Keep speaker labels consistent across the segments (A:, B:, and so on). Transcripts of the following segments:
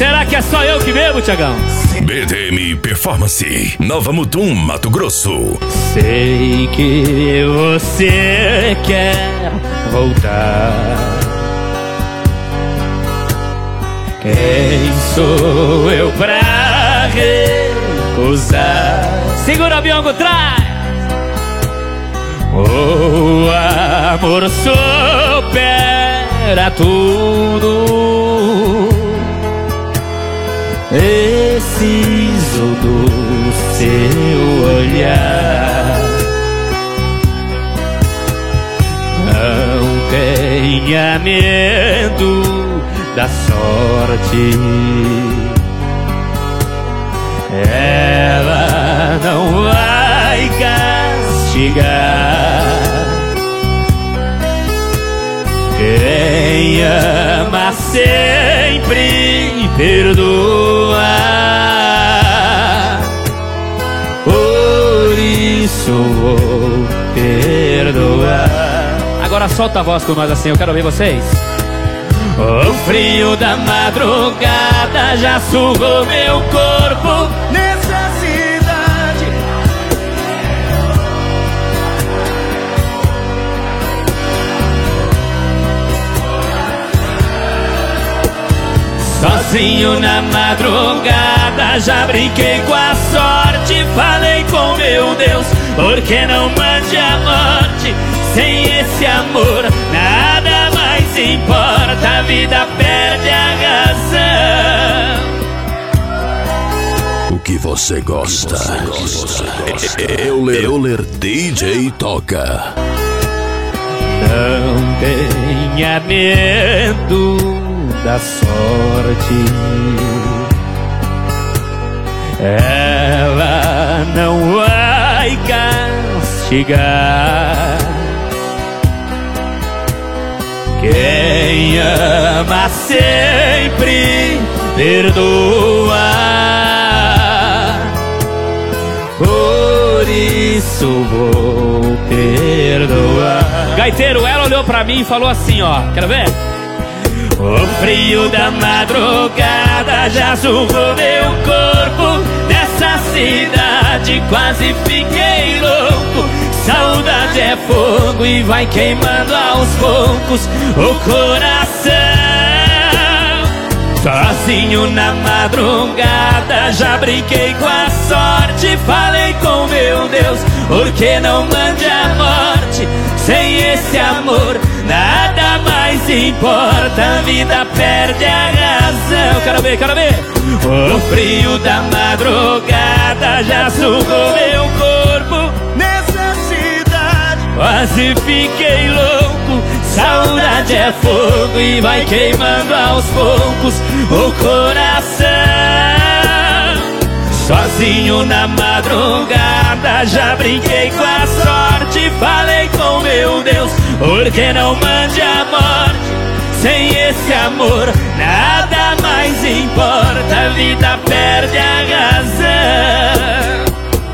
A: será que é só eu que bebo, Thiagão?
B: BDM Performance, Nova Mutum, Mato Grosso.
A: Sei que você quer voltar. Quem sou eu pra recusar? Segura o Biongo, traz! O amor supera tudo. Preciso do seu olhar. Não tenha medo da sorte. Ela não vai castigar. Quem ama sempre perdoa. Por isso vou perdoar. Agora solta a voz com nós assim, eu quero ver vocês. O frio da madrugada já sugou meu corpo nessa cidade. Sozinho na madrugada já brinquei com a sorte. Falei com meu Deus, por que não mande a morte? Sem esse amor nada mais importa, a vida perde a razão.
B: O que você gosta? Euler DJ toca.
A: Não tenha medo da sorte. Ela não vai castigar. Quem ama sempre perdoa. Por isso vou perdoar. Gaiteiro, ela olhou pra mim e falou assim, ó, quero ver? O frio da madrugada já sugou meu corpo nessa cidade, quase fiquei louco. Saudade é fogo e vai queimando aos poucos o coração. Sozinho na madrugada já brinquei com a sorte. Falei com meu Deus, por que não mande a morte? Sem esse amor nada mais importa, a vida perde a razão. Quero ver, quero ver. O frio da madrugada já sugou meu corpo nessa cidade, quase fiquei louco. Saudade é fogo e vai queimando aos poucos o coração. Sozinho na madrugada já brinquei com a sorte. Falei com meu Deus, por que não mande a morte? Sem esse amor nada mais importa, a vida perde a razão.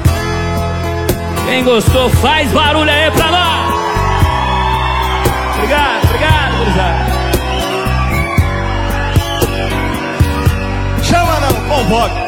A: Quem gostou faz barulho aí pra nós. Obrigado, obrigado, gurizada.
C: Chama não, convoca.